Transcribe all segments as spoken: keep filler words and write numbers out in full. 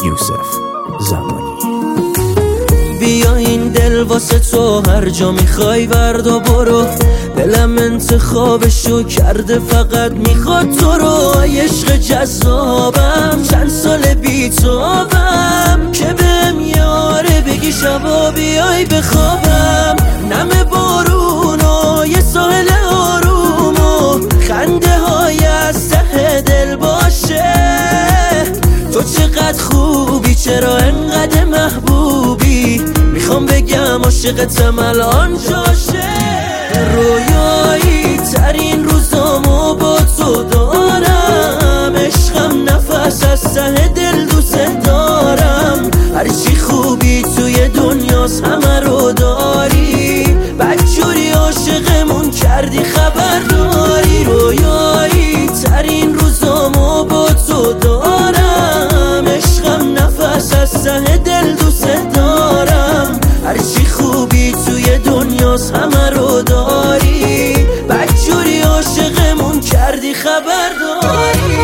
یوسف زمانی. بیا این دل واسه تو هر جا میخوای وردا برو، دلم انتخابشو کرده فقط میخواد تو رو. عشق جذابم چند سال بیتابم که بهم یاره بگی شبا بیای بخوابم. نم بارون و یه ساحل آروم و خنده های از ته دل باشه. تو چقدر خوبی چرا انقدر محبوبی، میخوام بگم عاشقتم الان جاشه. رویایی ترین روزامو با تو دارم، عشقم نفس از ته دل دوست دارم. هرچی خوبی توی دنیاست همه رو داری، بدجوری عاشقمون کردی خبر داری. رویایی ترین روزامو با تو دارم، عشقم نفس از ته دل دوست دارم. هرچی خوبی توی دنیاست همه رو داری، بدجوری عاشقمون کردی خبر داری.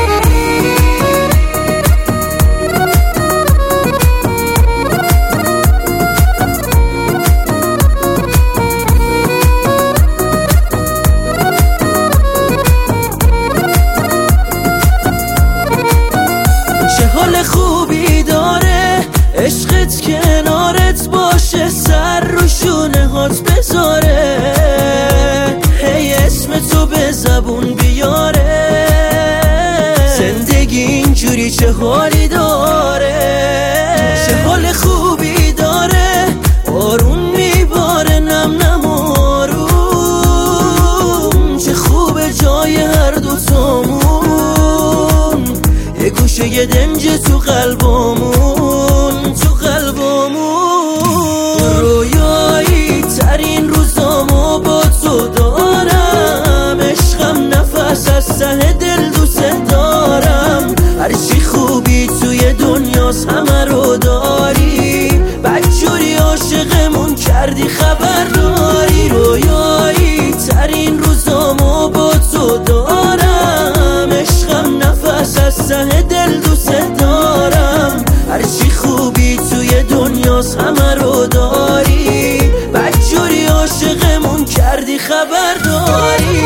چه حال خوبی داره عشقت کنارت باشه، سر رو شونه هات بذاره، هی اسم تو به زبون بیاره. زندگی اینجوری چه حالی داره، چه حال خوبی داره. بارون میباره نم نم آروم، چه خوبه جای هر دوتامون، یه گوشه یه دنج تو قلبمون، تو قلبمون. رویایی ترین روزامو با تو دارم، عشقم نفس از ته دل دوست دارم. هرچی خوبی توی دنیاست همه رو داری، بدجوری عاشقمون کردی خبر داری. رویایی ترین روزامو با تو دارم، عشقم نفس از ته دل دوست دارم. هرچی خوبی توی دنیاست همه رو داری، بدجوری عاشقمون کردی خبر داری.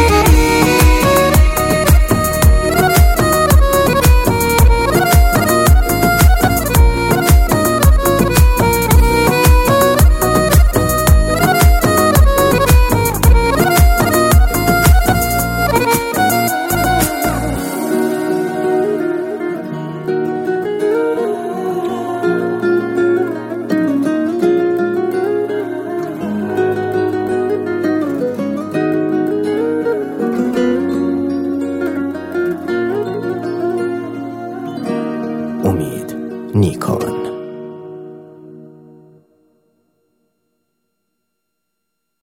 امید نیکان.